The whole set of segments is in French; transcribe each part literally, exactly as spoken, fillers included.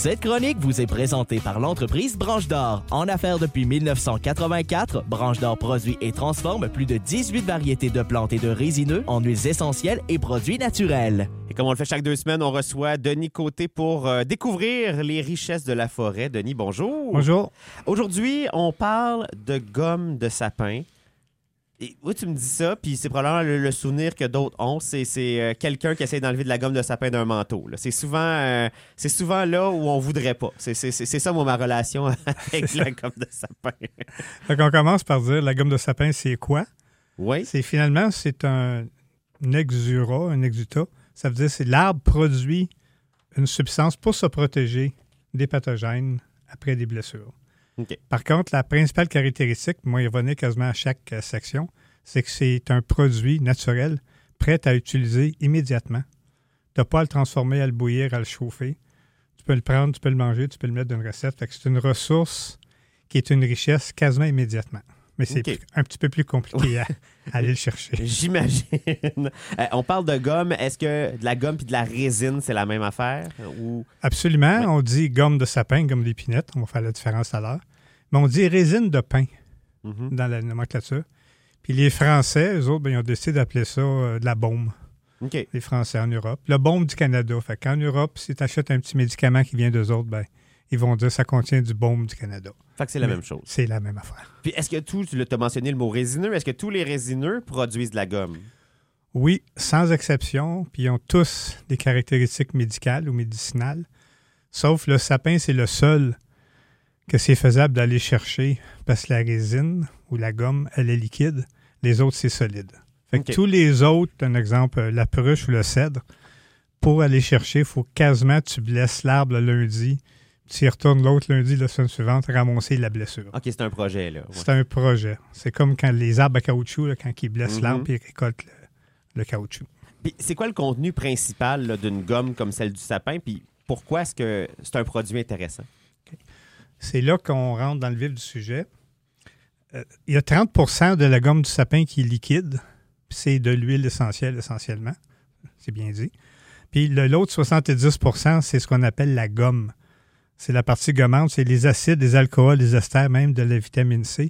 Cette chronique vous est présentée par l'entreprise Branche d'Or. En affaires depuis mille neuf cent quatre-vingt-quatre, Branche d'Or produit et transforme plus de dix-huit variétés de plantes et de résineux en huiles essentielles et produits naturels. Et comme on le fait chaque deux semaines, on reçoit Denis Côté pour euh, découvrir les richesses de la forêt. Denis, bonjour. Bonjour. Aujourd'hui, on parle de gomme de sapin. Et oui, tu me dis ça, puis c'est probablement le, le souvenir que d'autres ont, c'est, c'est euh, quelqu'un qui essaie d'enlever de la gomme de sapin d'un manteau. Là. C'est souvent, euh, c'est souvent là où on voudrait pas. C'est, c'est, c'est, c'est ça, moi, ma relation avec la gomme de sapin. Donc, on commence par dire la gomme de sapin, c'est quoi? Oui. C'est finalement, c'est un, un exurat, un exutat. Ça veut dire que l'arbre produit une substance pour se protéger des pathogènes après des blessures. Okay. Par contre, la principale caractéristique, moi, il revenait quasiment à chaque euh, section, c'est que c'est un produit naturel prêt à utiliser immédiatement. Tu n'as pas à le transformer, à le bouillir, à le chauffer. Tu peux le prendre, tu peux le manger, tu peux le mettre dans une recette. Fait que c'est une ressource qui est une richesse quasiment immédiatement. Mais c'est okay. plus, un petit peu plus compliqué à, à aller le chercher. J'imagine. Euh, on parle de gomme. Est-ce que de la gomme et de la résine, c'est la même affaire? Ou... Absolument. Ouais. On dit gomme de sapin, gomme d'épinette. On va faire la différence tout à l'heure. Mais on dit résine de pin mm-hmm. dans la nomenclature. Puis les Français, eux autres, ben, ils ont décidé d'appeler ça euh, de la baume. Okay. Les Français en Europe. Le baume du Canada. Fait qu'en Europe, si tu achètes un petit médicament qui vient d'eux autres, ben, ils vont dire que ça contient du baume du Canada. Fait que c'est la Mais même chose. C'est la même affaire. Puis est-ce que tout, tu as mentionné le mot résineux, est-ce que tous les résineux produisent de la gomme? Oui, sans exception. Puis ils ont tous des caractéristiques médicales ou médicinales. Sauf le sapin, c'est le seul que c'est faisable d'aller chercher parce que la résine ou la gomme, elle est liquide. Les autres, c'est solide. Fait que okay. tous les autres, un exemple, la pruche ou le cèdre, pour aller chercher, il faut quasiment que tu blesses l'arbre le lundi. Tu y retournes l'autre lundi, la semaine suivante, ramasser la blessure. OK, c'est un projet, là. Ouais. C'est un projet. C'est comme quand les arbres à caoutchouc, là, quand ils blessent mm-hmm. l'arbre et ils récoltent le, le caoutchouc. Puis c'est quoi le contenu principal là, d'une gomme comme celle du sapin? Puis pourquoi est-ce que c'est un produit intéressant? Okay. C'est là qu'on rentre dans le vif du sujet. Euh, il y a trente pour cent de la gomme du sapin qui est liquide. Puis c'est de l'huile essentielle, essentiellement. C'est bien dit. Puis le, l'autre soixante-dix pour cent, c'est ce qu'on appelle la gomme. C'est la partie gommante, c'est les acides, les alcools, les esters, même de la vitamine C.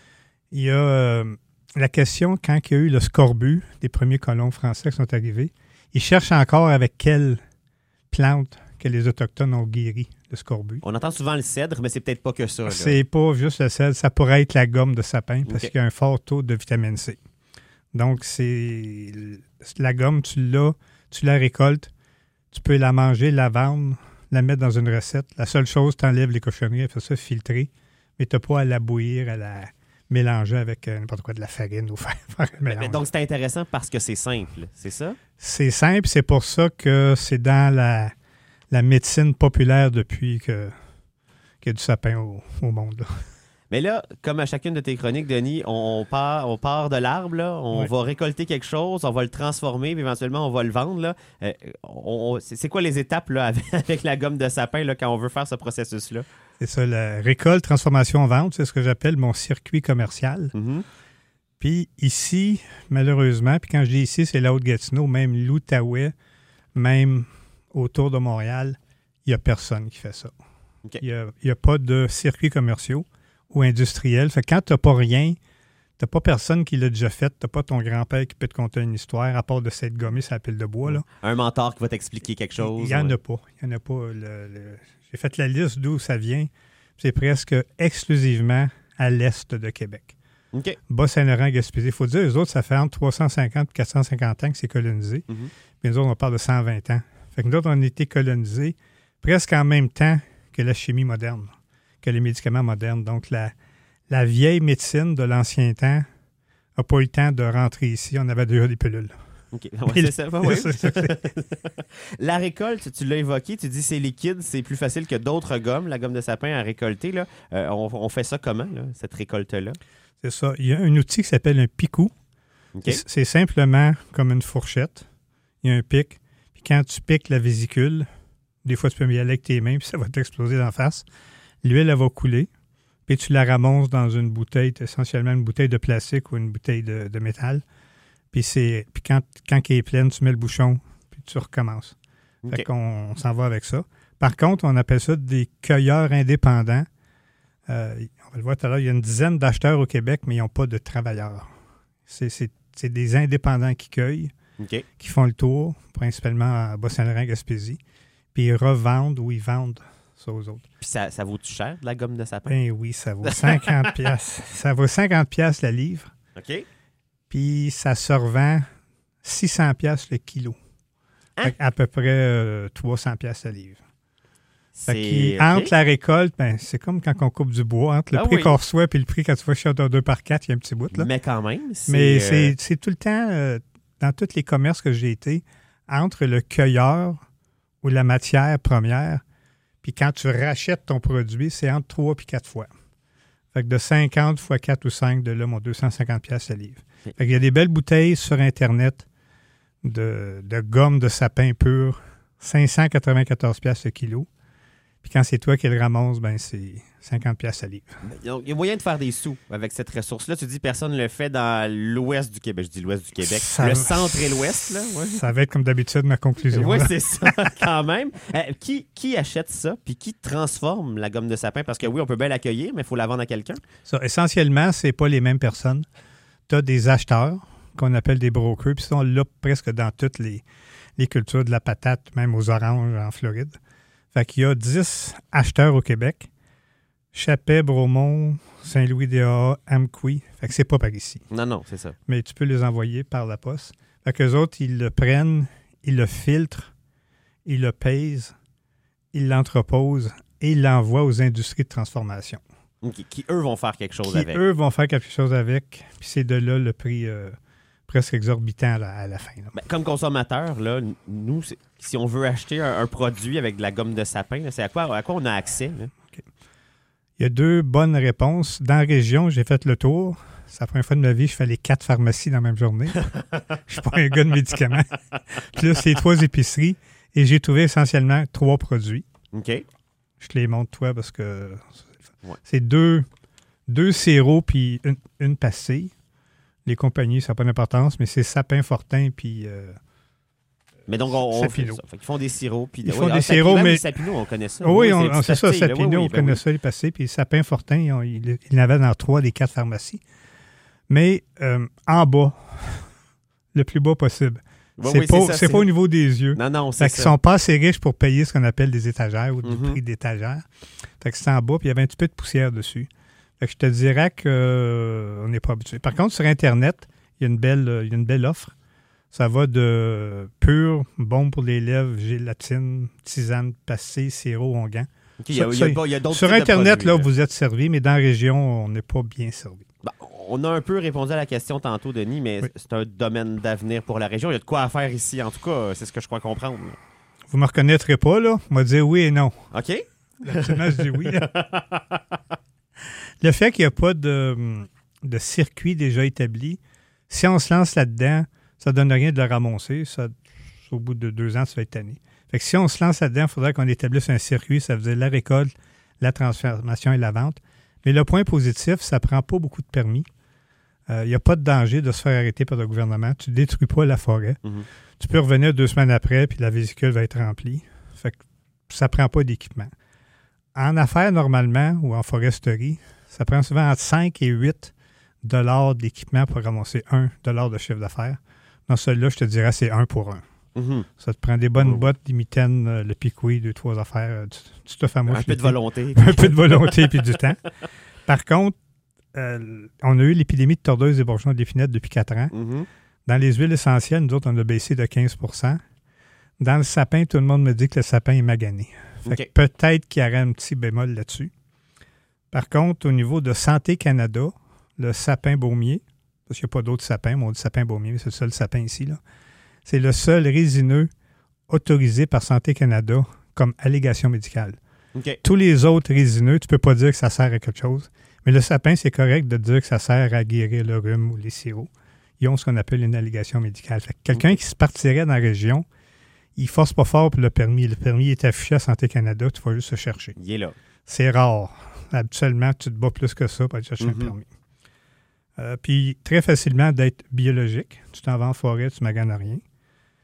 Il y a euh, la question, quand il y a eu le scorbut, les premiers colons français qui sont arrivés, ils cherchent encore avec quelle plante que les Autochtones ont guéri le scorbut. On entend souvent le cèdre, mais c'est peut-être pas que ça. Là. C'est pas juste le cèdre, ça pourrait être la gomme de sapin parce okay. qu'il y a un fort taux de vitamine C. Donc, c'est la gomme, tu l'as, tu la récoltes, tu peux la manger, la vendre, la mettre dans une recette. La seule chose, tu enlèves les cochonneries, elle fait ça filtrer, mais tu n'as pas à la bouillir, à la mélanger avec euh, n'importe quoi, de la farine ou faire, faire un mélange. Mais donc, c'est intéressant parce que c'est simple, c'est ça? C'est simple, c'est pour ça que c'est dans la, la médecine populaire depuis que, qu'il y a du sapin au, au monde. Là. Mais là, comme à chacune de tes chroniques, Denis, on part, on part de l'arbre, là, on oui. va récolter quelque chose, on va le transformer, puis éventuellement, on va le vendre. Là. Euh, on, c'est, c'est quoi les étapes là, avec, avec la gomme de sapin là, quand on veut faire ce processus-là? C'est ça, la récolte, transformation, vente, c'est ce que j'appelle mon circuit commercial. Mm-hmm. Puis ici, malheureusement, puis quand je dis ici, c'est la Haute-Gatineau, même l'Outaouais, même autour de Montréal, il n'y a personne qui fait ça. Okay. Il n'y a, a pas de circuits commerciaux ou industriels. Fait que quand tu n'as pas rien, tu n'as pas personne qui l'a déjà fait, tu n'as pas ton grand-père qui peut te conter une histoire, à part de s'être gommé sur la pile de bois. Là. Un mentor qui va t'expliquer quelque chose. Il n'y en ouais. a pas. Il y en a pas. Le, le... J'ai fait la liste d'où ça vient. C'est presque exclusivement à l'est de Québec. Okay. Bas-Saint-Laurent, Gaspésie. Il faut dire, eux autres, ça fait entre trois cent cinquante et quatre cent cinquante ans que c'est colonisé. Mm-hmm. Puis nous autres, on parle de cent vingt ans. Fait que nous autres, on a été colonisés presque en même temps que la chimie moderne, que les médicaments modernes. Donc, la, la vieille médecine de l'ancien temps n'a pas eu le temps de rentrer ici. On avait déjà des pilules. OK. Ouais, c'est ça. Ouais. La récolte, tu l'as évoqué, tu dis c'est liquide, c'est plus facile que d'autres gommes, la gomme de sapin à récolter. Là. Euh, on, on fait ça comment, là, cette récolte-là? C'est ça. Il y a un outil qui s'appelle un picou. Okay. C'est, c'est simplement comme une fourchette. Il y a un pic. Puis quand tu piques la vésicule, des fois tu peux y aller avec tes mains, puis ça va t'exploser d'en face. L'huile, elle va couler. Puis tu la ramasses dans une bouteille, essentiellement une bouteille de plastique ou une bouteille de, de métal. Puis, c'est, puis quand, quand elle est pleine, tu mets le bouchon, puis tu recommences. Okay. Fait qu'on on s'en va avec ça. Par contre, on appelle ça des cueilleurs indépendants. Euh, on va le voir tout à l'heure, il y a une dizaine d'acheteurs au Québec, mais ils n'ont pas de travailleurs. C'est, c'est, c'est des indépendants qui cueillent, OK. qui font le tour, principalement à Bas-Saint-Laurent, Gaspésie, puis ils revendent ou ils vendent ça aux autres. Puis ça, ça vaut-tu cher, de la gomme de sapin? Ben oui, ça vaut cinquante piastres. Ça vaut cinquante piastres la livre, OK. puis ça se revend six cents piastres le kilo. Hein? Fait à peu près euh, trois cents piastres la livre. Fait C'est... qu'il- OK. Entre la récolte, ben, c'est comme quand on coupe du bois, entre le Ah prix oui. qu'on reçoit et le prix quand tu vas chez Outdoor deux par quatre, il y a un petit bout. Là. Mais quand même, c'est... Mais euh, c'est, c'est tout le temps, euh, dans tous les commerces que j'ai été, entre le cueilleur ou la matière première, puis quand tu rachètes ton produit, c'est entre trois et quatre fois. Fait que de cinquante fois quatre ou cinq, de là, mon deux cent cinquante piastres la livre. Ok. Fait qu'il y a des belles bouteilles sur Internet de, de gomme de sapin pur, cinq cent quatre-vingt-quatorze piastres le kilo. Puis quand c'est toi qui le ramasses, ben c'est cinquante piastres la livre. Donc, il y a moyen de faire des sous avec cette ressource-là. Tu dis personne ne le fait dans l'ouest du Québec. Je dis l'ouest du Québec. Ça- le centre et l'ouest, là. Ouais. Ça va être comme d'habitude ma conclusion. Oui, là. c'est ça, quand même. Euh, qui, qui achète ça, puis qui transforme la gomme de sapin? Parce que oui, on peut bien l'accueillir, mais il faut la vendre à quelqu'un. Ça, essentiellement, c'est pas les mêmes personnes. Tu as des acheteurs qu'on appelle des brokers, puis ça, on l'a presque dans toutes les, les cultures de la patate, même aux oranges en Floride. Fait qu'il y a dix acheteurs au Québec. Chapet, Bromont, Saint-Louis-des-A, Amqui. Fait que c'est pas par ici. Non, non, c'est ça. Mais tu peux les envoyer par la poste. Fait qu'eux autres, ils le prennent, ils le filtrent, ils le pèsent, ils l'entreposent et ils l'envoient aux industries de transformation. Qui, qui, eux, vont faire quelque chose Qui, avec. eux, vont faire quelque chose avec. Puis c'est de là le prix euh, presque exorbitant à la, à la fin. là. Ben, comme consommateur, là, n- nous, c'est- si on veut acheter un, un produit avec de la gomme de sapin, là, c'est à quoi, à quoi on a accès? Là? Il y a deux bonnes réponses. Dans la région, j'ai fait le tour. C'est la première fois de ma vie que je fais les quatre pharmacies dans la même journée. Je suis pas un gars de médicaments. Puis là, c'est trois épiceries. Et j'ai trouvé essentiellement trois produits. OK. Je te les montre, toi, parce que Ouais. c'est deux, deux sirops puis une, une pastille. Les compagnies, ça n'a pas d'importance, mais c'est Sapin Fortin puis... euh, Mais donc, on, on fait Sapino. ça. Fait qu'ils font des sirops. Puis, Ils oui, font ah, des Sapino, sirops, même mais- les Sapino, on connaît ça. Oh oui, c'est on, des on- petites c'est ça, pastilles, là. Sapino, Oui, oui, on ben connaît oui. ça, les passés. Puis Sapin Fortin, ils ont- il il y en avait dans trois des quatre pharmacies. Mais euh, en bas, le plus bas possible. Oui, c'est oui, pas, ça, c'est pas au niveau des yeux. Non, non, Fait c'est qu'ils ça. sont pas assez riches pour payer ce qu'on appelle des étagères ou du Mhm. prix d'étagère. Fait que c'est en bas, puis il y avait un petit peu de poussière dessus. Fait que je te dirais qu'on n'est pas habitué. Par contre, sur Internet, il y a une belle, euh, il y a une belle offre. Ça va de pur, bon pour les lèvres, gélatine, tisane, passé, sirop, onguent. OK, il y a, il y a pas- il y a d'autres Sur types de Internet, produits, là, vous êtes servi, mais dans la région, on n'est pas bien servi. Ben, on a un peu répondu à la question tantôt, Denis, mais Oui. c'est un domaine d'avenir pour la région. Il y a de quoi à faire ici. En tout cas, c'est ce que je crois comprendre. Vous me reconnaîtrez pas, là? On va dire oui et non. OK? Absolument, je dis oui. Le fait qu'il n'y a pas de, de circuit déjà établi, si on se lance là-dedans, ça ne donne rien de le ramasser. Ça, au bout de deux ans, ça va être tanné. Fait que si on se lance là-dedans, il faudrait qu'on établisse un circuit. Ça veut dire la récolte, la transformation et la vente. Mais le point positif, ça ne prend pas beaucoup de permis. Il n'y a pas de danger de se faire arrêter par le gouvernement. Tu ne détruis pas la forêt. Mhm. Tu peux revenir deux semaines après, puis la vésicule va être remplie. Fait que ça ne prend pas d'équipement. En affaires, normalement, ou en foresterie, ça prend souvent entre cinq et huit dollars d'équipement pour ramasser un dollar de chiffre d'affaires. Dans celui-là, je te dirais, c'est un pour un. Mhm. Ça te prend des bonnes Oh. bottes, des mitaines, euh, le picoui, deux, trois affaires, euh, du, du stuff à mouche. Un peu de l'été. volonté. Un peu de volonté puis du temps. Par contre, euh, on a eu l'épidémie de tordeuse et bourgeons d'épinette depuis quatre ans. Mhm. Dans les huiles essentielles, nous autres, on a baissé de quinze pour cent. Dans le sapin, tout le monde me dit que le sapin est magané. Fait OK. que peut-être qu'il y aurait un petit bémol là-dessus. Par contre, au niveau de Santé Canada, le sapin baumier, parce qu'il n'y a pas d'autres sapins, mais on dit sapin baumier, mais c'est le seul sapin ici, là. C'est le seul résineux autorisé par Santé Canada comme allégation médicale. OK. Tous les autres résineux, tu ne peux pas dire que ça sert à quelque chose. Mais le sapin, c'est correct de dire que ça sert à guérir le rhume ou les sirops. Ils ont ce qu'on appelle une allégation médicale. Fait que quelqu'un qui se partirait dans la région, il force pas fort pour le permis. Le permis est affiché à Santé Canada, tu vas juste se chercher. Il est là. C'est rare. Habituellement, tu te bats plus que ça pour aller chercher Mhm. un permis. Euh, puis, très facilement d'être biologique. Tu t'en vas en forêt, tu maganes rien.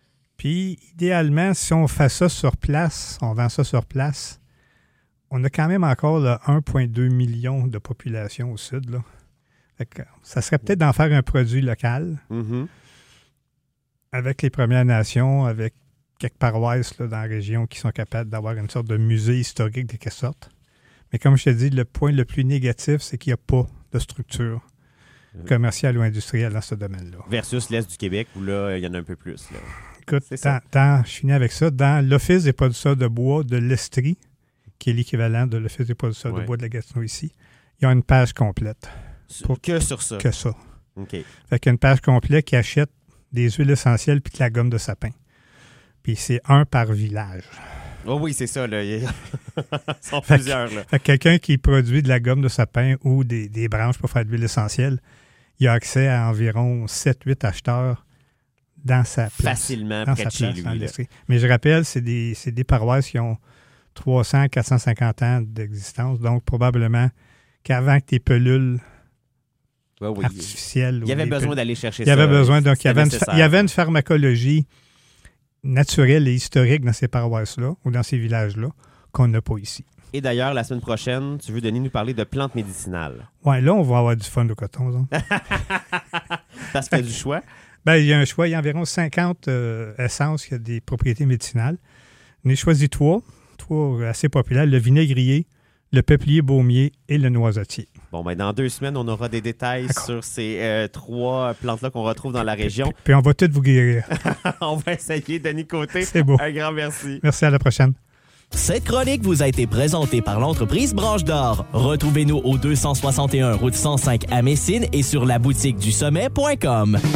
Puis, idéalement, si on fait ça sur place, on vend ça sur place, on a quand même encore là, un virgule deux million de population au sud. Là. Fait que, ça serait peut-être d'en faire un produit local Mm-hmm. avec les Premières Nations, avec quelques paroisses là, dans la région qui sont capables d'avoir une sorte de musée historique de quelque sorte. Mais comme je te dis, le point le plus négatif, c'est qu'il n'y a pas de structure commerciale ou industrielle dans ce domaine-là. Versus l'Est du Québec, où là, il y en a un peu plus. Là. Écoute, C'est ça. dans, dans, je finis avec ça. Dans l'Office des producteurs de bois de l'Estrie, qui est l'équivalent de l'Office des producteurs Ouais. de bois de la Gatineau ici, il y a une page complète. Pour- Que sur ça. Que ça. OK. Fait qu'il y a une page complète qui achète des huiles essentielles puis de la gomme de sapin. Puis c'est un par village. Oh oui, c'est ça. Là. Ils sont Fait que- plusieurs. Là. Fait que quelqu'un qui produit de la gomme de sapin ou des, des branches pour faire de l'huile essentielle, il a accès à environ sept huit acheteurs dans sa place. Facilement Dans près sa de chez place, lui. dans là. l'Estrie. Mais je rappelle, c'est des, c'est des paroisses qui ont trois cents à quatre cent cinquante ans d'existence. Donc, probablement qu'avant que tes pelules Ouais, oui. artificielles... Il ou y avait des besoin pil- d'aller chercher Il ça. y avait besoin. Donc, il y C'était avait, une, nécessaire. il y avait une pharmacologie naturelle et historique dans ces paroisses-là ou dans ces villages-là qu'on n'a pas ici. Et d'ailleurs, la semaine prochaine, tu veux, Denis, nous parler de plantes médicinales. Ouais, là, on va avoir du fun au coton. Ça. Parce qu'il y a du choix. Ben, il y a un choix. Il y a environ cinquante euh, essences qui ont des propriétés médicinales. On a choisi trois, trois assez populaires, le vinaigrier, le peuplier baumier et le noisetier. Bon, ben dans deux semaines, on aura des détails D'accord. sur ces euh, trois plantes-là qu'on retrouve dans la région. Puis, puis on va toutes vous guérir. On va essayer, Denis Côté. C'est beau. Un grand merci. Merci, à la prochaine. Cette chronique vous a été présentée par l'entreprise Branche d'Or. Retrouvez-nous au deux cent soixante et un route cent cinq à Messine et sur la boutique du sommet point com.